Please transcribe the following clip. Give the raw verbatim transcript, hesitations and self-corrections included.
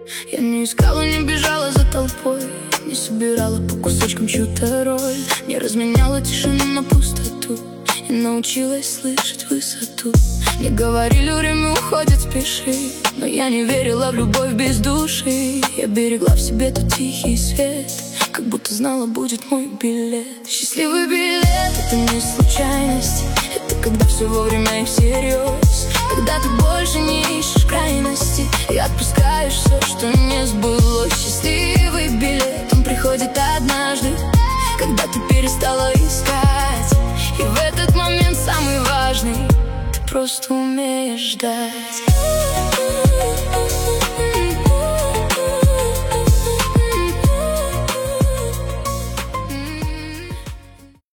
Я не искала, не бежала за толпой, не собирала по кусочкам чью-то роль, не разменяла тишину на пустоту и научилась слышать высоту. Мне говорили, время уходит, спеши, но я не верила в любовь без души. Я берегла в себе тот тихий свет, как будто знала, будет мой билет. Счастливый билет — это не случайность, это когда все вовремя и всерьез, когда ты больше не ищешь крайности и отпускаешь все, что не сбылось. Счастливый билет, он приходит однажды, когда ты перестала искать, и в этот момент самый важный — ты просто умеешь ждать.